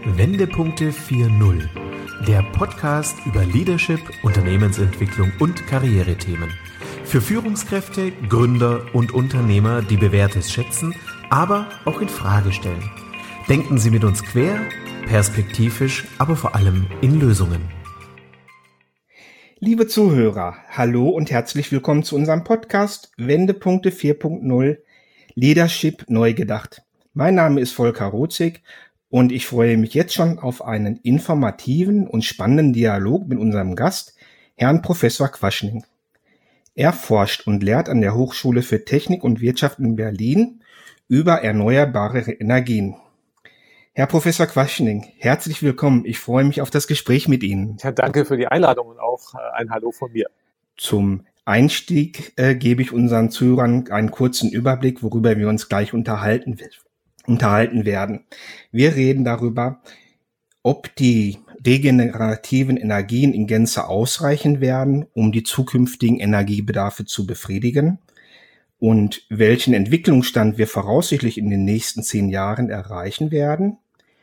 Wendepunkte 4.0, der Podcast über Leadership, Unternehmensentwicklung und Karrierethemen. Für Führungskräfte, Gründer und Unternehmer, die Bewährtes schätzen, aber auch in Frage stellen. Denken Sie mit uns quer, perspektivisch, aber vor allem in Lösungen. Liebe Zuhörer, hallo und herzlich willkommen zu unserem Podcast Wendepunkte 4.0 Leadership neu gedacht. Mein Name ist Volker Rozig und ich freue mich jetzt schon auf einen informativen und spannenden Dialog mit unserem Gast, Herrn Professor Quaschning. Er forscht und lehrt an der Hochschule für Technik und Wirtschaft in Berlin über erneuerbare Energien. Herr Professor Quaschning, herzlich willkommen. Ich freue mich auf das Gespräch mit Ihnen. Ja, danke für die Einladung und auch ein Hallo von mir. Zum Einstieg gebe ich unseren Zuhörern einen kurzen Überblick, worüber wir uns gleich unterhalten werden. Wir reden darüber, ob die regenerativen Energien in Gänze ausreichen werden, um die zukünftigen Energiebedarfe zu befriedigen und welchen Entwicklungsstand wir voraussichtlich in den nächsten 10 Jahren erreichen werden.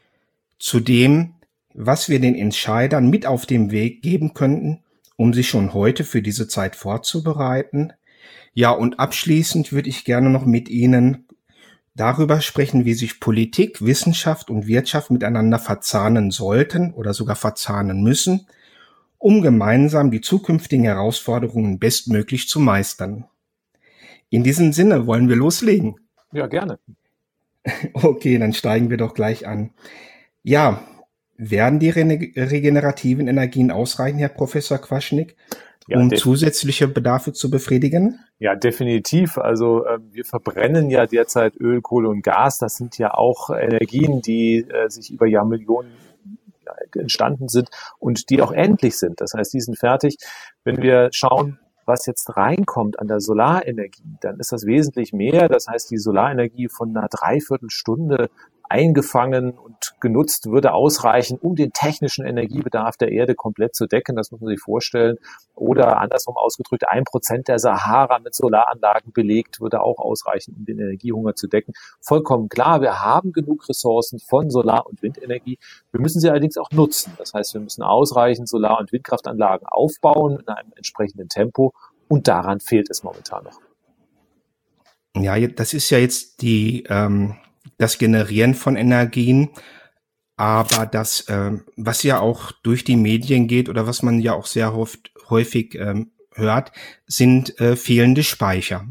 Zudem, was wir den Entscheidern mit auf den Weg geben könnten, um sich schon heute für diese Zeit vorzubereiten. Ja, und abschließend würde ich gerne noch mit Ihnen darüber sprechen, wie sich Politik, Wissenschaft und Wirtschaft miteinander verzahnen sollten oder sogar verzahnen müssen, um gemeinsam die zukünftigen Herausforderungen bestmöglich zu meistern. In diesem Sinne wollen wir loslegen. Ja, gerne. Okay, dann steigen wir doch gleich an. Ja, werden die regenerativen Energien ausreichen, Herr Professor Quaschning, um zusätzliche Bedarfe zu befriedigen? Ja, definitiv. Also wir verbrennen ja derzeit Öl, Kohle und Gas. Das sind ja auch Energien, die sich über Jahrmillionen entstanden sind und die auch endlich sind. Das heißt, die sind fertig. Wenn wir schauen, was jetzt reinkommt an der Solarenergie, dann ist das wesentlich mehr. Das heißt, die Solarenergie von einer Dreiviertelstunde eingefangen und genutzt würde ausreichen, um den technischen Energiebedarf der Erde komplett zu decken. Das muss man sich vorstellen. Oder andersrum ausgedrückt, 1% der Sahara mit Solaranlagen belegt, würde auch ausreichen, um den Energiehunger zu decken. Vollkommen klar, wir haben genug Ressourcen von Solar- und Windenergie. Wir müssen sie allerdings auch nutzen. Das heißt, wir müssen ausreichend Solar- und Windkraftanlagen aufbauen in einem entsprechenden Tempo. Und daran fehlt es momentan noch. Ja, das ist ja jetzt das Generieren von Energien, aber das, was ja auch durch die Medien geht oder was man ja auch sehr häufig hört, sind fehlende Speicher.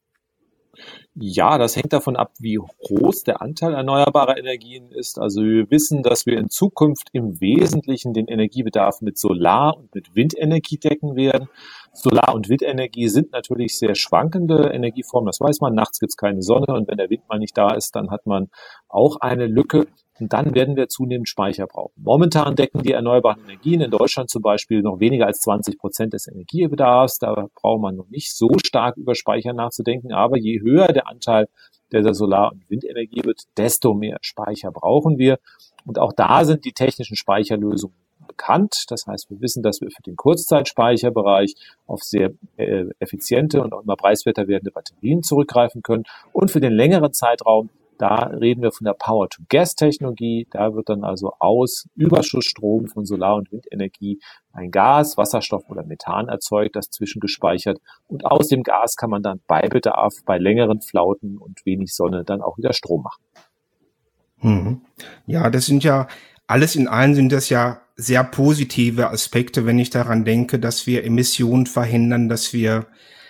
Ja, das hängt davon ab, wie groß der Anteil erneuerbarer Energien ist. Also wir wissen, dass wir in Zukunft im Wesentlichen den Energiebedarf mit Solar- und mit Windenergie decken werden. Solar- und Windenergie sind natürlich sehr schwankende Energieformen, das weiß man. Nachts gibt es keine Sonne und wenn der Wind mal nicht da ist, dann hat man auch eine Lücke. Und dann werden wir zunehmend Speicher brauchen. Momentan decken die erneuerbaren Energien in Deutschland zum Beispiel noch weniger als 20% des Energiebedarfs. Da braucht man noch nicht so stark über Speicher nachzudenken. Aber je höher der Anteil der Solar- und Windenergie wird, desto mehr Speicher brauchen wir. Und auch da sind die technischen Speicherlösungen bekannt. Das heißt, wir wissen, dass wir für den Kurzzeitspeicherbereich auf sehr effiziente und auch immer preiswerter werdende Batterien zurückgreifen können. Und für den längeren Zeitraum, da reden wir von der Power-to-Gas-Technologie. Da wird dann also aus Überschussstrom von Solar- und Windenergie ein Gas, Wasserstoff oder Methan erzeugt, das zwischengespeichert. Und aus dem Gas kann man dann bei Bedarf, bei längeren Flauten und wenig Sonne dann auch wieder Strom machen. Ja, das sind ja, alles in allem sind das ja sehr positive Aspekte, wenn ich daran denke, dass wir Emissionen verhindern, dass wir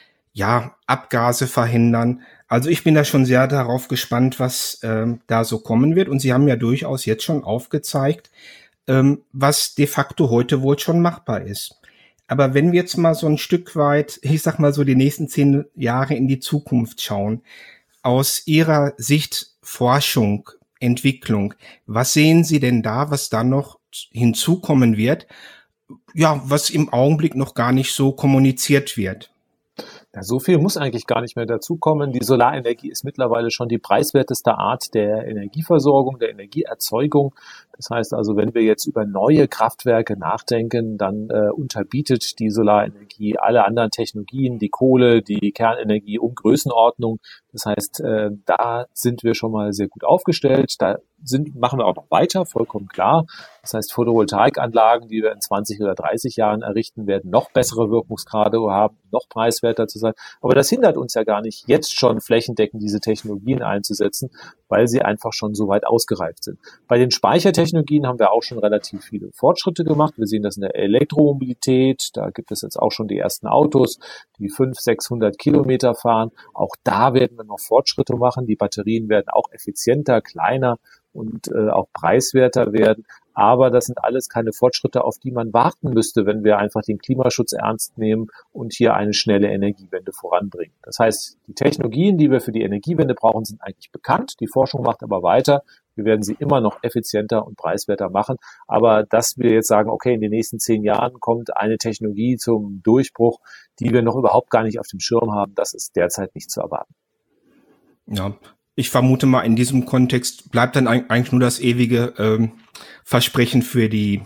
Abgase verhindern. Also ich bin da schon sehr darauf gespannt, was da so kommen wird. Und Sie haben ja durchaus jetzt schon aufgezeigt, was de facto heute wohl schon machbar ist. Aber wenn wir jetzt mal so ein Stück weit, ich sag mal so die nächsten 10 Jahre in die Zukunft schauen, aus Ihrer Sicht Forschung, Entwicklung, was sehen Sie denn da, was da noch hinzukommen wird, ja, was im Augenblick noch gar nicht so kommuniziert wird? Ja, so viel muss eigentlich gar nicht mehr dazukommen. Die Solarenergie ist mittlerweile schon die preiswerteste Art der Energieversorgung, der Energieerzeugung. Das heißt also, wenn wir jetzt über neue Kraftwerke nachdenken, dann unterbietet die Solarenergie alle anderen Technologien, die Kohle, die Kernenergie um Größenordnung. Das heißt, da sind wir schon mal sehr gut aufgestellt. Machen wir auch noch weiter, vollkommen klar. Das heißt, Photovoltaikanlagen, die wir in 20 oder 30 Jahren errichten, werden noch bessere Wirkungsgrade haben, noch preiswerter zu sein. Aber das hindert uns ja gar nicht, jetzt schon flächendeckend diese Technologien einzusetzen, weil sie einfach schon so weit ausgereift sind. Bei den Speichertechnologien haben wir auch schon relativ viele Fortschritte gemacht. Wir sehen das in der Elektromobilität. Da gibt es jetzt auch schon die ersten Autos, die 500, 600 Kilometer fahren. Auch da werden wir noch Fortschritte machen. Die Batterien werden auch effizienter, kleiner und auch preiswerter werden. Aber das sind alles keine Fortschritte, auf die man warten müsste, wenn wir einfach den Klimaschutz ernst nehmen und hier eine schnelle Energiewende voranbringen. Das heißt, die Technologien, die wir für die Energiewende brauchen, sind eigentlich bekannt. Die Forschung macht aber weiter. Wir werden sie immer noch effizienter und preiswerter machen. Aber dass wir jetzt sagen, okay, in den nächsten 10 Jahren kommt eine Technologie zum Durchbruch, die wir noch überhaupt gar nicht auf dem Schirm haben, das ist derzeit nicht zu erwarten. Ja, ich vermute mal, in diesem Kontext bleibt dann eigentlich nur das ewige Versprechen für die,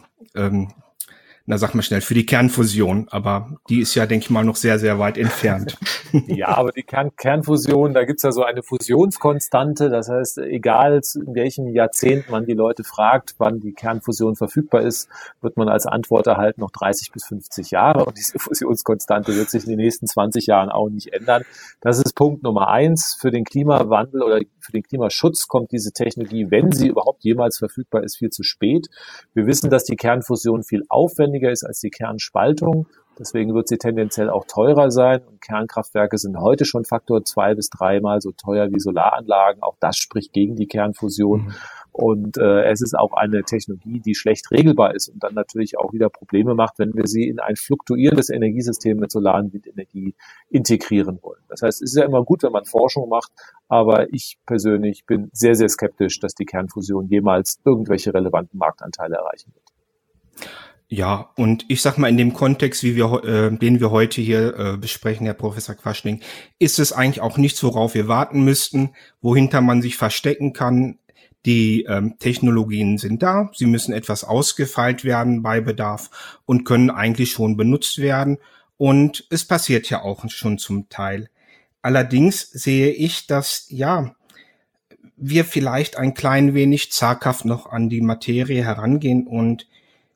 sag mal schnell, für die Kernfusion. Aber die ist ja, denke ich mal, noch sehr, sehr weit entfernt. Ja, aber die Kernfusion, da gibt's ja so eine Fusionskonstante. Das heißt, egal in welchem Jahrzehnt man die Leute fragt, wann die Kernfusion verfügbar ist, wird man als Antwort erhalten noch 30 bis 50 Jahre. Und diese Fusionskonstante wird sich in den nächsten 20 Jahren auch nicht ändern. Das ist Punkt Nummer 1. Für den Klimawandel oder für den Klimaschutz kommt diese Technologie, wenn sie überhaupt jemals verfügbar ist, viel zu spät. Wir wissen, dass die Kernfusion viel aufwendiger ist als die Kernspaltung. Deswegen wird sie tendenziell auch teurer sein. Und Kernkraftwerke sind heute schon Faktor 2 bis 3 Mal so teuer wie Solaranlagen. Auch das spricht gegen die Kernfusion. Und es ist auch eine Technologie, die schlecht regelbar ist und dann natürlich auch wieder Probleme macht, wenn wir sie in ein fluktuierendes Energiesystem mit Solar- und Windenergie integrieren wollen. Das heißt, es ist ja immer gut, wenn man Forschung macht, aber ich persönlich bin sehr, sehr skeptisch, dass die Kernfusion jemals irgendwelche relevanten Marktanteile erreichen wird. Ja, und ich sag mal, in dem Kontext, den wir heute hier besprechen, Herr Professor Quaschning, ist es eigentlich auch nichts, worauf wir warten müssten, wohinter man sich verstecken kann. Die Technologien sind da, sie müssen etwas ausgefeilt werden bei Bedarf und können eigentlich schon benutzt werden. Und es passiert ja auch schon zum Teil. Allerdings sehe ich, dass, wir vielleicht ein klein wenig zaghaft noch an die Materie herangehen und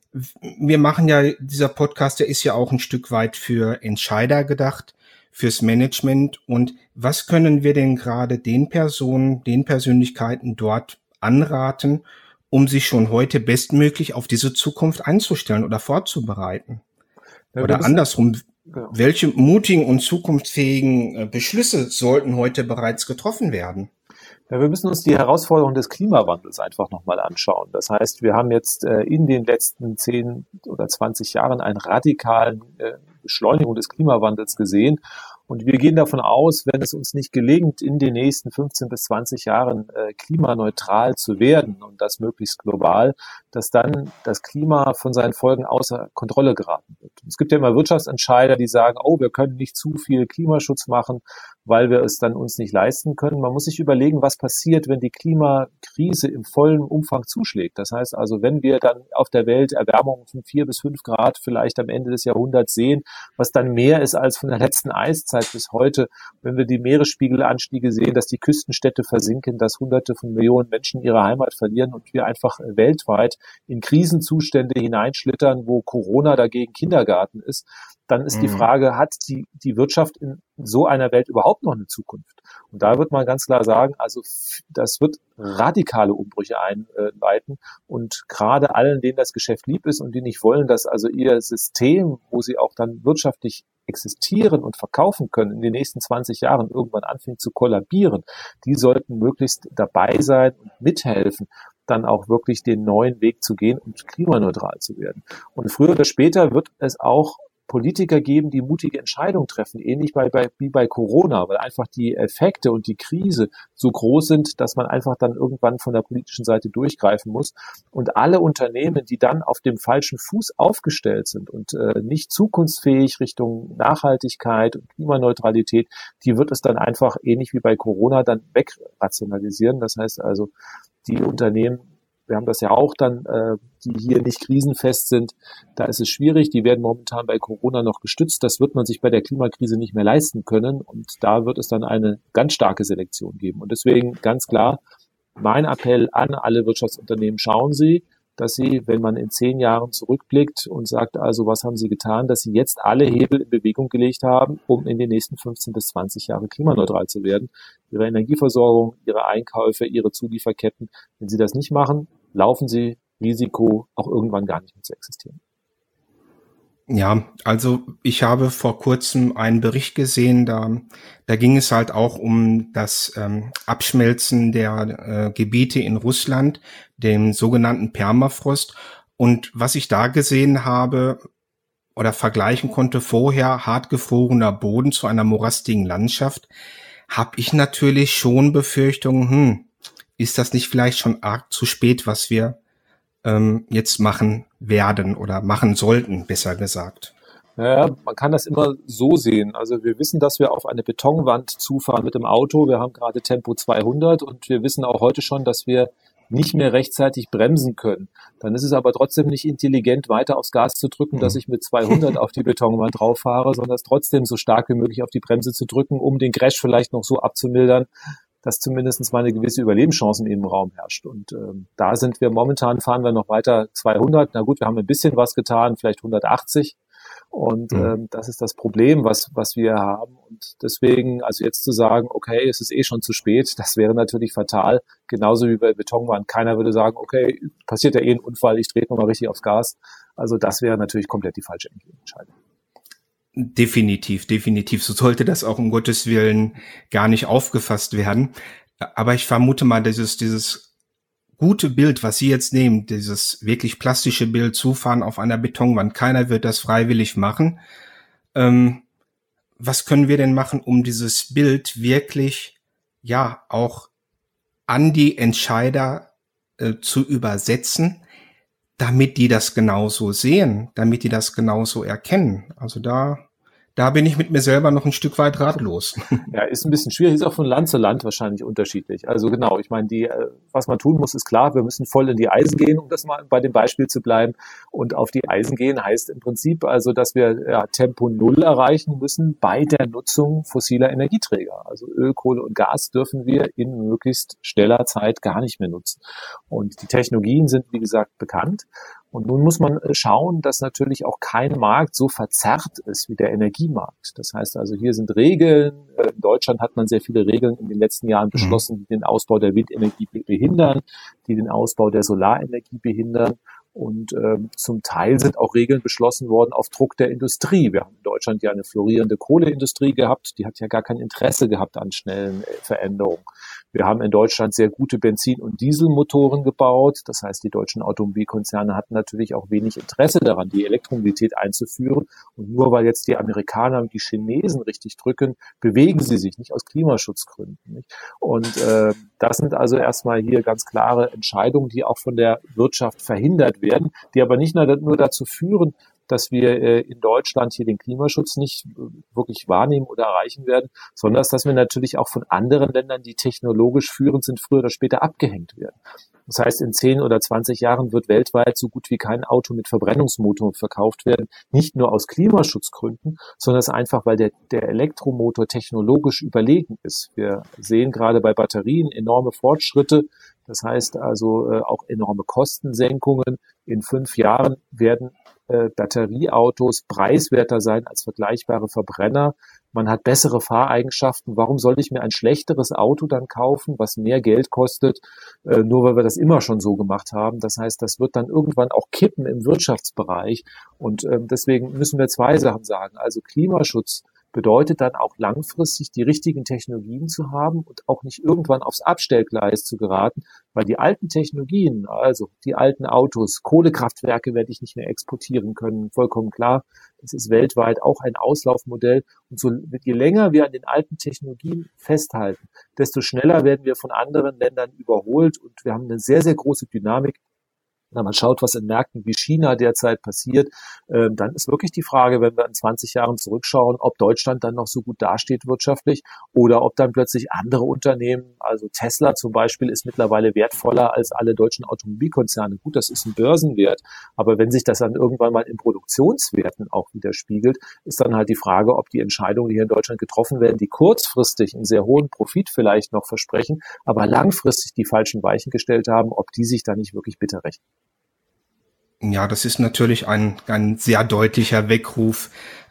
wir machen ja, dieser Podcast, der ist ja auch ein Stück weit für Entscheider gedacht, fürs Management. Und was können wir denn gerade den Personen, den Persönlichkeiten dort anraten, um sich schon heute bestmöglich auf diese Zukunft einzustellen oder vorzubereiten? Ja, oder andersrum, welche mutigen und zukunftsfähigen Beschlüsse sollten heute bereits getroffen werden? Ja, wir müssen uns die Herausforderung des Klimawandels einfach nochmal anschauen. Das heißt, wir haben jetzt in den letzten 10 oder 20 Jahren eine radikale Beschleunigung des Klimawandels gesehen. Und wir gehen davon aus, wenn es uns nicht gelingt, in den nächsten 15 bis 20 Jahren klimaneutral zu werden und das möglichst global, dass dann das Klima von seinen Folgen außer Kontrolle geraten wird. Es gibt ja immer Wirtschaftsentscheider, die sagen, wir können nicht zu viel Klimaschutz machen, weil wir es dann uns nicht leisten können. Man muss sich überlegen, was passiert, wenn die Klimakrise im vollen Umfang zuschlägt. Das heißt also, wenn wir dann auf der Welt Erwärmung von 4 bis 5 Grad vielleicht am Ende des Jahrhunderts sehen, was dann mehr ist als von der letzten Eiszeit bis heute, wenn wir die Meeresspiegelanstiege sehen, dass die Küstenstädte versinken, dass Hunderte von Millionen Menschen ihre Heimat verlieren und wir einfach weltweit in Krisenzustände hineinschlittern, wo Corona dagegen Kindergarten ist, dann ist die Frage, hat die Wirtschaft in so einer Welt überhaupt noch eine Zukunft? Und da wird man ganz klar sagen, also das wird radikale Umbrüche einleiten und gerade allen, denen das Geschäft lieb ist und die nicht wollen, dass also ihr System, wo sie auch dann wirtschaftlich existieren und verkaufen können, in den nächsten 20 Jahren irgendwann anfängt zu kollabieren, die sollten möglichst dabei sein und mithelfen, dann auch wirklich den neuen Weg zu gehen und klimaneutral zu werden. Und früher oder später wird es auch Politiker geben, die mutige Entscheidungen treffen, ähnlich wie bei Corona, weil einfach die Effekte und die Krise so groß sind, dass man einfach dann irgendwann von der politischen Seite durchgreifen muss. Und alle Unternehmen, die dann auf dem falschen Fuß aufgestellt sind und nicht zukunftsfähig Richtung Nachhaltigkeit und Klimaneutralität, die wird es dann einfach ähnlich wie bei Corona dann wegrationalisieren. Das heißt also, die Unternehmen wir haben das ja auch dann, die hier nicht krisenfest sind, da ist es schwierig. Die werden momentan bei Corona noch gestützt. Das wird man sich bei der Klimakrise nicht mehr leisten können. Und da wird es dann eine ganz starke Selektion geben. Und deswegen ganz klar, mein Appell an alle Wirtschaftsunternehmen, schauen Sie, dass Sie, wenn man in 10 Jahren zurückblickt und sagt, also was haben Sie getan, dass Sie jetzt alle Hebel in Bewegung gelegt haben, um in den nächsten 15 bis 20 Jahren klimaneutral zu werden. Ihre Energieversorgung, Ihre Einkäufe, Ihre Zulieferketten. Wenn Sie das nicht machen, laufen Sie Risiko, auch irgendwann gar nicht mehr zu existieren. Ja, also ich habe vor kurzem einen Bericht gesehen, da ging es halt auch um das Abschmelzen der Gebiete in Russland, dem sogenannten Permafrost. Und was ich da gesehen habe oder vergleichen konnte, vorher hartgefrorener Boden zu einer morastigen Landschaft, habe ich natürlich schon Befürchtungen, ist das nicht vielleicht schon arg zu spät, was wir jetzt machen werden oder machen sollten, besser gesagt. Ja, man kann das immer so sehen. Also wir wissen, dass wir auf eine Betonwand zufahren mit dem Auto. Wir haben gerade Tempo 200 und wir wissen auch heute schon, dass wir nicht mehr rechtzeitig bremsen können. Dann ist es aber trotzdem nicht intelligent, weiter aufs Gas zu drücken, dass ich mit 200 auf die Betonwand drauf fahre, sondern es trotzdem so stark wie möglich auf die Bremse zu drücken, um den Crash vielleicht noch so abzumildern, dass zumindest mal eine gewisse Überlebenschance im Innenraum herrscht. Und da sind wir momentan, fahren wir noch weiter 200. Na gut, wir haben ein bisschen was getan, vielleicht 180. Und das ist das Problem, was wir haben. Und deswegen, also jetzt zu sagen, okay, es ist eh schon zu spät, das wäre natürlich fatal. Genauso wie bei Betonwand. Keiner würde sagen, okay, passiert ja eh ein Unfall, ich drehe nochmal richtig aufs Gas. Also das wäre natürlich komplett die falsche Entscheidung. Definitiv. So sollte das auch um Gottes Willen gar nicht aufgefasst werden. Aber ich vermute mal, dieses gute Bild, was Sie jetzt nehmen, dieses wirklich plastische Bild, Zufahren auf einer Betonwand, keiner wird das freiwillig machen. Was können wir denn machen, um dieses Bild wirklich, ja, auch an die Entscheider zu übersetzen, damit die das genauso sehen, damit die das genauso erkennen? Also da bin ich mit mir selber noch ein Stück weit ratlos. Ja, ist ein bisschen schwierig, ist auch von Land zu Land wahrscheinlich unterschiedlich. Also genau, ich meine, was man tun muss, ist klar, wir müssen voll in die Eisen gehen, um das mal bei dem Beispiel zu bleiben. Und auf die Eisen gehen heißt im Prinzip also, dass wir Tempo Null erreichen müssen bei der Nutzung fossiler Energieträger. Also Öl, Kohle und Gas dürfen wir in möglichst schneller Zeit gar nicht mehr nutzen. Und die Technologien sind, wie gesagt, bekannt. Und nun muss man schauen, dass natürlich auch kein Markt so verzerrt ist wie der Energiemarkt. Das heißt also, hier sind Regeln. In Deutschland hat man sehr viele Regeln in den letzten Jahren beschlossen, die den Ausbau der Windenergie behindern, die den Ausbau der Solarenergie behindern. Und zum Teil sind auch Regeln beschlossen worden auf Druck der Industrie. Wir haben in Deutschland ja eine florierende Kohleindustrie gehabt, die hat ja gar kein Interesse gehabt an schnellen Veränderungen. Wir haben in Deutschland sehr gute Benzin- und Dieselmotoren gebaut. Das heißt, die deutschen Automobilkonzerne hatten natürlich auch wenig Interesse daran, die Elektromobilität einzuführen. Und nur weil jetzt die Amerikaner und die Chinesen richtig drücken, bewegen sie sich nicht aus Klimaschutzgründen. Nicht? Und das sind also erstmal hier ganz klare Entscheidungen, die auch von der Wirtschaft verhindert werden, die aber nicht nur dazu führen, dass wir in Deutschland hier den Klimaschutz nicht wirklich wahrnehmen oder erreichen werden, sondern dass wir natürlich auch von anderen Ländern, die technologisch führend sind, früher oder später abgehängt werden. Das heißt, in 10 oder 20 Jahren wird weltweit so gut wie kein Auto mit Verbrennungsmotor verkauft werden, nicht nur aus Klimaschutzgründen, sondern es einfach, weil der Elektromotor technologisch überlegen ist. Wir sehen gerade bei Batterien enorme Fortschritte. Das heißt also auch enorme Kostensenkungen. In 5 Jahren werden Batterieautos preiswerter sein als vergleichbare Verbrenner. Man hat bessere Fahreigenschaften. Warum sollte ich mir ein schlechteres Auto dann kaufen, was mehr Geld kostet, nur weil wir das immer schon so gemacht haben? Das heißt, das wird dann irgendwann auch kippen im Wirtschaftsbereich. Und deswegen müssen wir 2 Sachen sagen. Also Klimaschutz bedeutet dann auch langfristig die richtigen Technologien zu haben und auch nicht irgendwann aufs Abstellgleis zu geraten, weil die alten Technologien, also die alten Autos, Kohlekraftwerke werde ich nicht mehr exportieren können, vollkommen klar. Das ist weltweit auch ein Auslaufmodell. Und so, je länger wir an den alten Technologien festhalten, desto schneller werden wir von anderen Ländern überholt und wir haben eine sehr, sehr große Dynamik wenn man schaut, was in Märkten wie China derzeit passiert, dann ist wirklich die Frage, wenn wir in 20 Jahren zurückschauen, ob Deutschland dann noch so gut dasteht wirtschaftlich oder ob dann plötzlich andere Unternehmen, also Tesla zum Beispiel, ist mittlerweile wertvoller als alle deutschen Automobilkonzerne. Gut, das ist ein Börsenwert, aber wenn sich das dann irgendwann mal in Produktionswerten auch widerspiegelt, ist dann halt die Frage, ob die Entscheidungen, die hier in Deutschland getroffen werden, die kurzfristig einen sehr hohen Profit vielleicht noch versprechen, aber langfristig die falschen Weichen gestellt haben, ob die sich dann nicht wirklich bitter rächen. Ja, das ist natürlich ein sehr deutlicher Weckruf,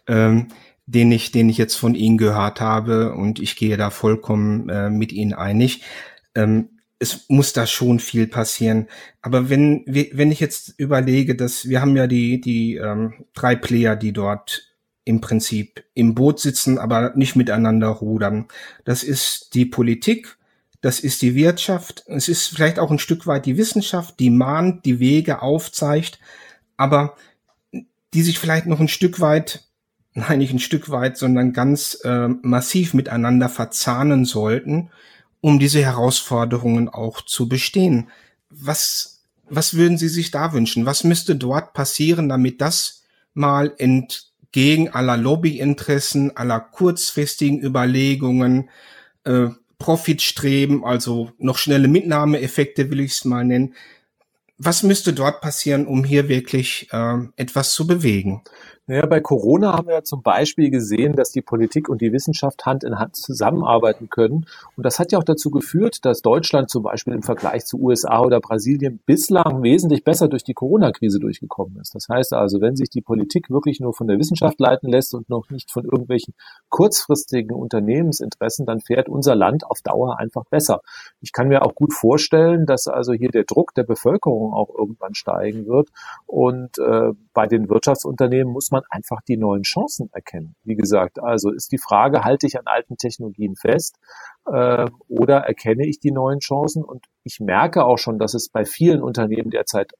den ich jetzt von Ihnen gehört habe, und ich gehe da vollkommen mit Ihnen einig. Es muss da schon viel passieren. Aber wenn ich jetzt überlege, dass wir haben ja die 3 Player, die dort im Prinzip im Boot sitzen, aber nicht miteinander rudern. Das ist die Politik, das ist die Wirtschaft, es ist vielleicht auch ein Stück weit die Wissenschaft, die mahnt, die Wege aufzeigt, aber die sich vielleicht noch ein Stück weit, nein, nicht ein Stück weit, sondern ganz massiv miteinander verzahnen sollten, um diese Herausforderungen auch zu bestehen. Was würden Sie sich da wünschen? Was müsste dort passieren, damit das mal entgegen aller Lobbyinteressen, aller kurzfristigen Überlegungen, Profitstreben, also noch schnelle Mitnahmeeffekte will ich es mal nennen. Was müsste dort passieren, um hier wirklich etwas zu bewegen? Naja, bei Corona haben wir ja zum Beispiel gesehen, dass die Politik und die Wissenschaft Hand in Hand zusammenarbeiten können. Und das hat ja auch dazu geführt, dass Deutschland zum Beispiel im Vergleich zu USA oder Brasilien bislang wesentlich besser durch die Corona-Krise durchgekommen ist. Das heißt also, wenn sich die Politik wirklich nur von der Wissenschaft leiten lässt und noch nicht von irgendwelchen kurzfristigen Unternehmensinteressen, dann fährt unser Land auf Dauer einfach besser. Ich kann mir auch gut vorstellen, dass also hier der Druck der Bevölkerung auch irgendwann steigen wird. Und bei den Wirtschaftsunternehmen muss man einfach die neuen Chancen erkennen. Wie gesagt, also ist die Frage, halte ich an alten Technologien fest oder erkenne ich die neuen Chancen? Und ich merke auch schon, dass es bei vielen Unternehmen derzeit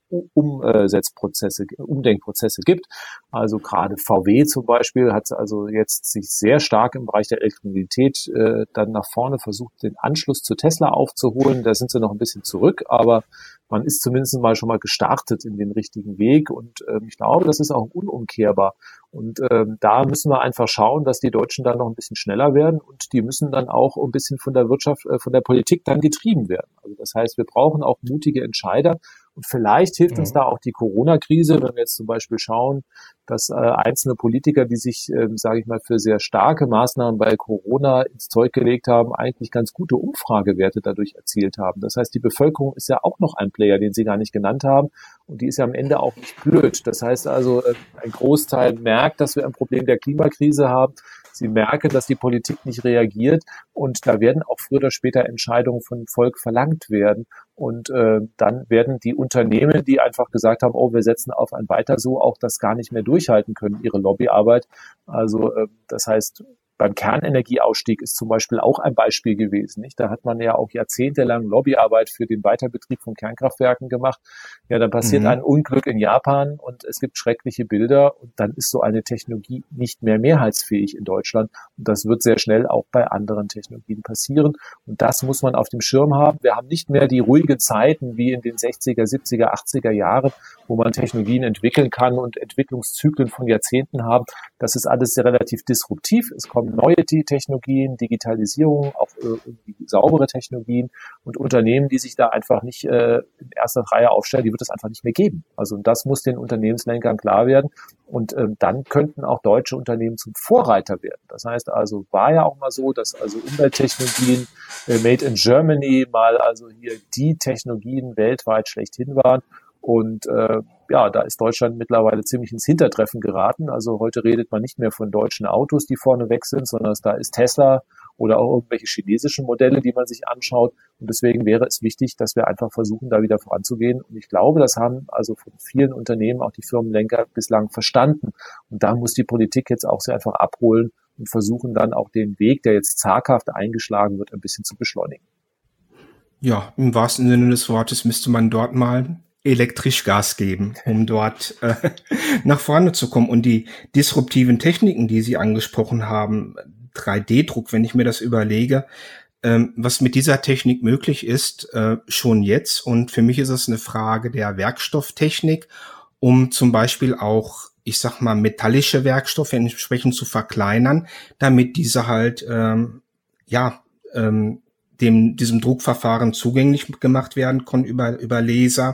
Umdenkprozesse gibt. Also gerade VW zum Beispiel hat also jetzt sich sehr stark im Bereich der Elektromobilität dann nach vorne versucht, den Anschluss zu Tesla aufzuholen. Da sind sie noch ein bisschen zurück, aber man ist zumindest mal schon mal gestartet in den richtigen Weg, und ich glaube, das ist auch unumkehrbar. Und da müssen wir einfach schauen, dass die Deutschen dann noch ein bisschen schneller werden, und die müssen dann auch ein bisschen von der Wirtschaft, von der Politik dann getrieben werden. Also das heißt, wir brauchen auch mutige Entscheider, und vielleicht hilft uns da auch die Corona-Krise, wenn wir jetzt zum Beispiel schauen, dass einzelne Politiker, die sich, sage ich mal, für sehr starke Maßnahmen bei Corona ins Zeug gelegt haben, eigentlich ganz gute Umfragewerte dadurch erzielt haben. Das heißt, die Bevölkerung ist ja auch noch ein Player, den Sie gar nicht genannt haben, und die ist ja am Ende auch nicht blöd. Das heißt also, ein Großteil merkt, dass wir ein Problem der Klimakrise haben. Sie merken, dass die Politik nicht reagiert, und da werden auch früher oder später Entscheidungen vom Volk verlangt werden. Und dann werden die Unternehmen, die einfach gesagt haben, oh, wir setzen auf ein Weiter so, auch das gar nicht mehr durchhalten können, ihre Lobbyarbeit. Also das heißt, beim Kernenergieausstieg ist zum Beispiel auch ein Beispiel gewesen, nicht? Da hat man ja auch jahrzehntelang Lobbyarbeit für den Weiterbetrieb von Kernkraftwerken gemacht. Ja, dann passiert ein Unglück in Japan und es gibt schreckliche Bilder, und dann ist so eine Technologie nicht mehr mehrheitsfähig in Deutschland. Und das wird sehr schnell auch bei anderen Technologien passieren. Und das muss man auf dem Schirm haben. Wir haben nicht mehr die ruhigen Zeiten wie in den 60er, 70er, 80er Jahren, wo man Technologien entwickeln kann und Entwicklungszyklen von Jahrzehnten haben. Das ist alles sehr relativ disruptiv. Es kommen neue Technologien, Digitalisierung, auch irgendwie saubere Technologien, und Unternehmen, die sich da einfach nicht in erster Reihe aufstellen, die wird es einfach nicht mehr geben. Also das muss den Unternehmenslenkern klar werden, und dann könnten auch deutsche Unternehmen zum Vorreiter werden. Das heißt also, war ja auch mal so, dass also Umwelttechnologien made in Germany mal also hier die Technologien weltweit schlechthin waren. Und ja, da ist Deutschland mittlerweile ziemlich ins Hintertreffen geraten. Also heute redet man nicht mehr von deutschen Autos, die vorne weg sind, sondern da ist Tesla oder auch irgendwelche chinesischen Modelle, die man sich anschaut. Und deswegen wäre es wichtig, dass wir einfach versuchen, da wieder voranzugehen. Und ich glaube, das haben also von vielen Unternehmen auch die Firmenlenker bislang verstanden. Und da muss die Politik jetzt auch sehr einfach abholen und versuchen dann auch den Weg, der jetzt zaghaft eingeschlagen wird, ein bisschen zu beschleunigen. Ja, im wahrsten Sinne des Wortes müsste man dort mal elektrisch Gas geben, um dort nach vorne zu kommen. Und die disruptiven Techniken, die Sie angesprochen haben, 3D-Druck, wenn ich mir das überlege, was mit dieser Technik möglich ist, schon jetzt. Und für mich ist es eine Frage der Werkstofftechnik, um zum Beispiel auch, ich sag mal, metallische Werkstoffe entsprechend zu verkleinern, damit diese halt, diesem Druckverfahren zugänglich gemacht werden können über Laser.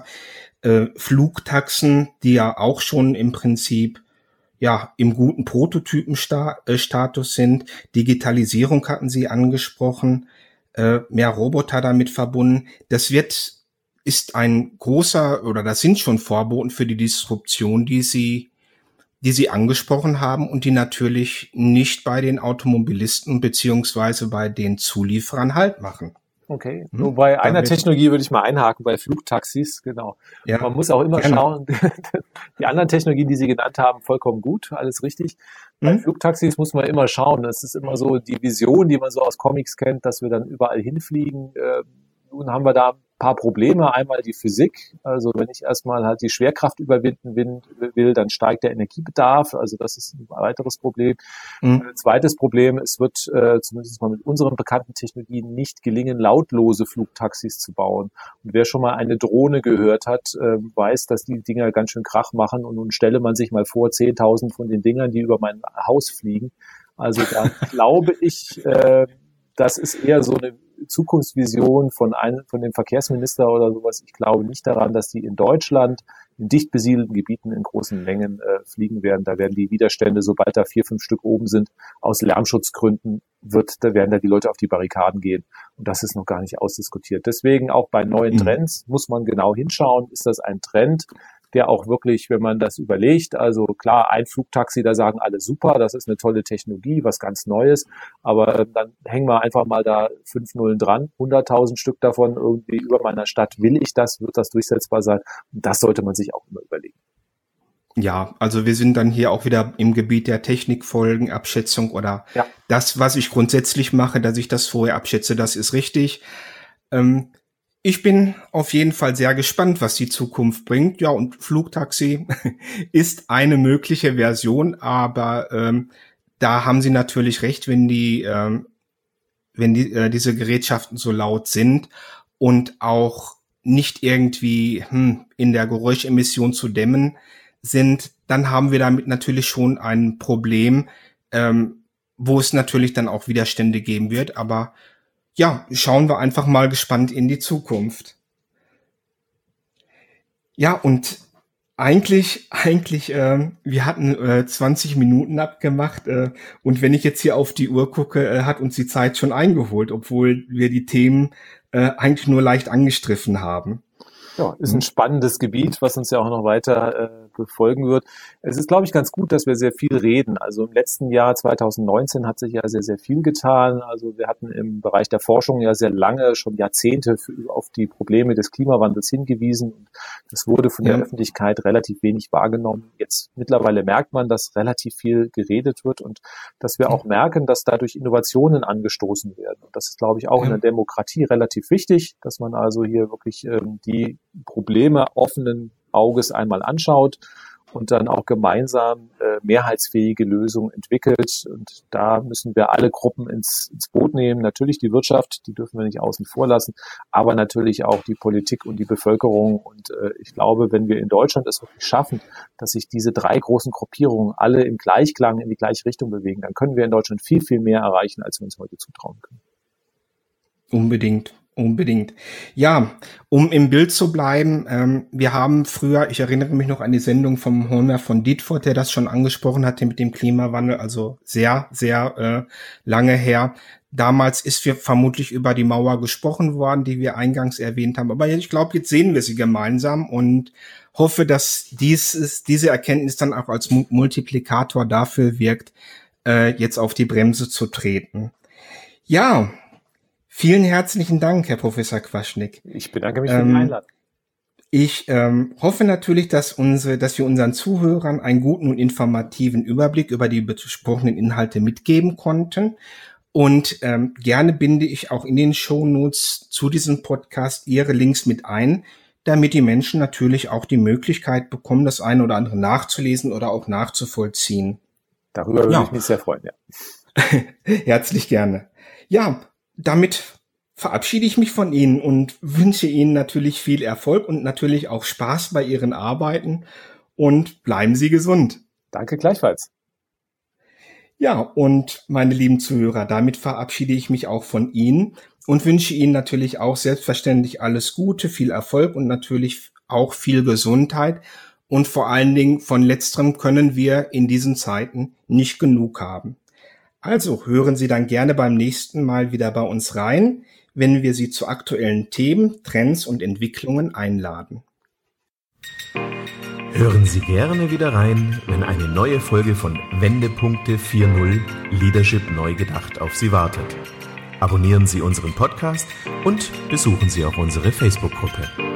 Flugtaxen, die ja auch schon im Prinzip im guten Prototypenstatus sind. Digitalisierung hatten Sie angesprochen, mehr Roboter damit verbunden. Das sind schon Vorboten für die Disruption, die Sie angesprochen haben und die natürlich nicht bei den Automobilisten beziehungsweise bei den Zulieferern Halt machen. Okay, nur bei einer Technologie würde ich mal einhaken, bei Flugtaxis, genau. Ja, man muss auch immer schauen, die anderen Technologien, die Sie genannt haben, vollkommen gut, alles richtig. Bei Flugtaxis muss man immer schauen, das ist immer so die Vision, die man so aus Comics kennt, dass wir dann überall hinfliegen. Nun haben wir da ein paar Probleme. Einmal die Physik, also wenn ich erstmal halt die Schwerkraft überwinden will, dann steigt der Energiebedarf, also das ist ein weiteres Problem. Zweites Problem, es wird zumindest mal mit unseren bekannten Technologien nicht gelingen, lautlose Flugtaxis zu bauen. Und wer schon mal eine Drohne gehört hat, weiß, dass die Dinger ganz schön Krach machen und nun stelle man sich mal vor, 10.000 von den Dingern, die über mein Haus fliegen. Also da glaube ich, das ist eher so eine Zukunftsvision von dem Verkehrsminister oder sowas. Ich glaube nicht daran, dass die in Deutschland in dicht besiedelten Gebieten in großen Mengen fliegen werden. Da werden die Widerstände, sobald da 4, 5 Stück oben sind, aus Lärmschutzgründen da werden da die Leute auf die Barrikaden gehen. Und das ist noch gar nicht ausdiskutiert. Deswegen auch bei neuen Trends muss man genau hinschauen. Ist das ein Trend, der auch wirklich, wenn man das überlegt, also klar, ein Flugtaxi, da sagen alle super, das ist eine tolle Technologie, was ganz Neues, aber dann hängen wir einfach mal da 5 Nullen dran, 100.000 Stück davon irgendwie über meiner Stadt. Will ich das? Wird das durchsetzbar sein? Und das sollte man sich auch immer überlegen. Ja, also wir sind dann hier auch wieder im Gebiet der Technikfolgenabschätzung oder das, was ich grundsätzlich mache, dass ich das vorher abschätze, das ist richtig. Ich bin auf jeden Fall sehr gespannt, was die Zukunft bringt. Ja, und Flugtaxi ist eine mögliche Version, aber da haben Sie natürlich recht, wenn diese Gerätschaften so laut sind und auch nicht irgendwie in der Geräuschemission zu dämmen sind, dann haben wir damit natürlich schon ein Problem, wo es natürlich dann auch Widerstände geben wird, aber ja, schauen wir einfach mal gespannt in die Zukunft. Ja, und eigentlich, wir hatten 20 Minuten abgemacht und wenn ich jetzt hier auf die Uhr gucke, hat uns die Zeit schon eingeholt, obwohl wir die Themen eigentlich nur leicht angestriffen haben. Ja, ist ein spannendes Gebiet, was uns ja auch noch weiter befolgen wird. Es ist, glaube ich, ganz gut, dass wir sehr viel reden. Also im letzten Jahr 2019 hat sich ja sehr, sehr viel getan. Also wir hatten im Bereich der Forschung ja sehr lange, schon Jahrzehnte auf die Probleme des Klimawandels hingewiesen. Und das wurde von der Öffentlichkeit relativ wenig wahrgenommen. Jetzt mittlerweile merkt man, dass relativ viel geredet wird und dass wir auch merken, dass dadurch Innovationen angestoßen werden. Und das ist, glaube ich, auch in der Demokratie relativ wichtig, dass man also hier wirklich die Probleme offenen Auges einmal anschaut und dann auch gemeinsam mehrheitsfähige Lösungen entwickelt. Und da müssen wir alle Gruppen ins Boot nehmen. Natürlich die Wirtschaft, die dürfen wir nicht außen vor lassen, aber natürlich auch die Politik und die Bevölkerung. Und ich glaube, wenn wir in Deutschland es wirklich schaffen, dass sich diese 3 großen Gruppierungen alle im Gleichklang in die gleiche Richtung bewegen, dann können wir in Deutschland viel, viel mehr erreichen, als wir uns heute zutrauen können. Unbedingt. Ja, um im Bild zu bleiben, wir haben früher, ich erinnere mich noch an die Sendung vom Holmer von Dietfurt, der das schon angesprochen hatte mit dem Klimawandel, also sehr, sehr lange her. Damals ist vermutlich über die Mauer gesprochen worden, die wir eingangs erwähnt haben. Aber ich glaube, jetzt sehen wir sie gemeinsam und hoffe, dass diese Erkenntnis dann auch als Multiplikator dafür wirkt, jetzt auf die Bremse zu treten. Ja, vielen herzlichen Dank, Herr Professor Quaschnik. Ich bedanke mich für die Einladung. Ich hoffe natürlich, dass wir unseren Zuhörern einen guten und informativen Überblick über die besprochenen Inhalte mitgeben konnten. Und gerne binde ich auch in den Shownotes zu diesem Podcast Ihre Links mit ein, damit die Menschen natürlich auch die Möglichkeit bekommen, das eine oder andere nachzulesen oder auch nachzuvollziehen. Darüber würde ich mich sehr freuen, ja. Herzlich gerne. Ja, damit verabschiede ich mich von Ihnen und wünsche Ihnen natürlich viel Erfolg und natürlich auch Spaß bei Ihren Arbeiten und bleiben Sie gesund. Danke gleichfalls. Ja, und meine lieben Zuhörer, damit verabschiede ich mich auch von Ihnen und wünsche Ihnen natürlich auch selbstverständlich alles Gute, viel Erfolg und natürlich auch viel Gesundheit. Und vor allen Dingen von letzterem können wir in diesen Zeiten nicht genug haben. Also hören Sie dann gerne beim nächsten Mal wieder bei uns rein, wenn wir Sie zu aktuellen Themen, Trends und Entwicklungen einladen. Hören Sie gerne wieder rein, wenn eine neue Folge von Wendepunkte 4.0 Leadership neu gedacht auf Sie wartet. Abonnieren Sie unseren Podcast und besuchen Sie auch unsere Facebook-Gruppe.